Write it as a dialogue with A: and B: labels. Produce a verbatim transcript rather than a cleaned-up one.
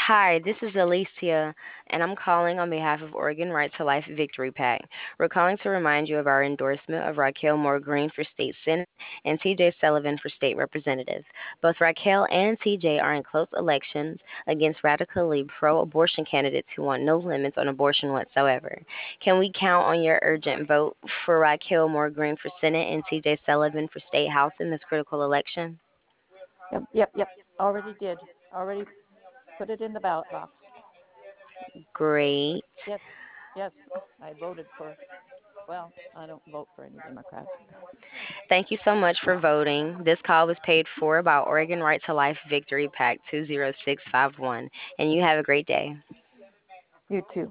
A: Hi, this is Alicia, and I'm calling on behalf of Oregon Right to Life Victory PAC. We're calling to remind you of our endorsement of Raquel Moore Green for State Senate and T J Sullivan for State Representative. Both Raquel and T J are in close elections against radically pro abortion candidates who want no limits on abortion whatsoever. Can we count on your urgent vote for Raquel Moore Green for Senate and T J Sullivan for State House in this critical election?
B: Yep, yep, yep. Already did. Already put it in the ballot box.
A: Great.
B: Yes, yes. I voted for, well, I don't vote for any Democrats.
A: Thank you so much for voting. This call was paid for by Oregon Right to Life Victory PAC two zero six five one, and you have a great day.
B: You too.